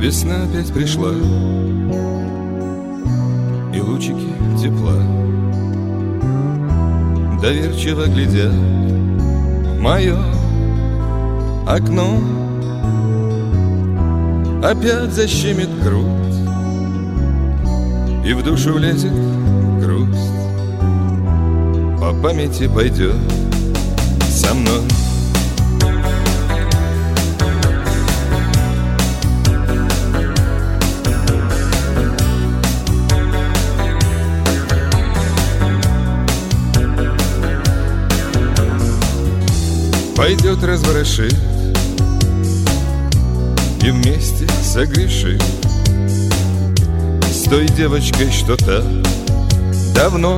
Весна опять пришла, и лучики тепла доверчиво глядят в мое окно. Опять защемит грудь, и в душу влезет грусть. По памяти пойдет со мной. Пойдет разворошит и вместе согрешит с той девочкой, что-то давно